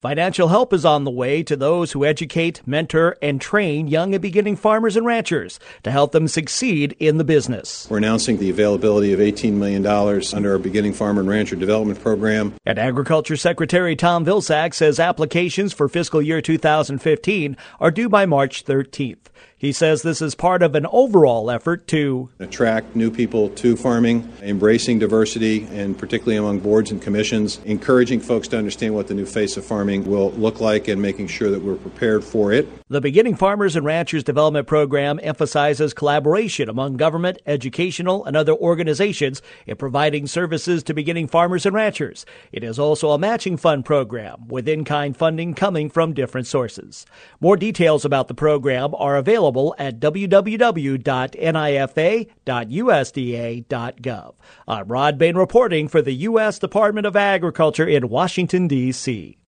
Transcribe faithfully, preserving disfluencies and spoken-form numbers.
Financial help is on the way to those who educate, mentor, and train young and beginning farmers and ranchers to help them succeed in the business. We're announcing the availability of eighteen million dollars under our Beginning Farmer and Rancher Development Program. And Agriculture Secretary Tom Vilsack says applications for fiscal year two thousand fifteen are due by March thirteenth. He says this is part of an overall effort to attract new people to farming, embracing diversity, and particularly among boards and commissions, encouraging folks to understand what the new face of farming will look like and making sure that we're prepared for it. The Beginning Farmers and Ranchers Development Program emphasizes collaboration among government, educational, and other organizations in providing services to beginning farmers and ranchers. It is also a matching fund program with in-kind funding coming from different sources. More details about the program are available at w w w dot n i f a dot u s d a dot gov. I'm Rod Bain reporting for the U S Department of Agriculture in Washington, D C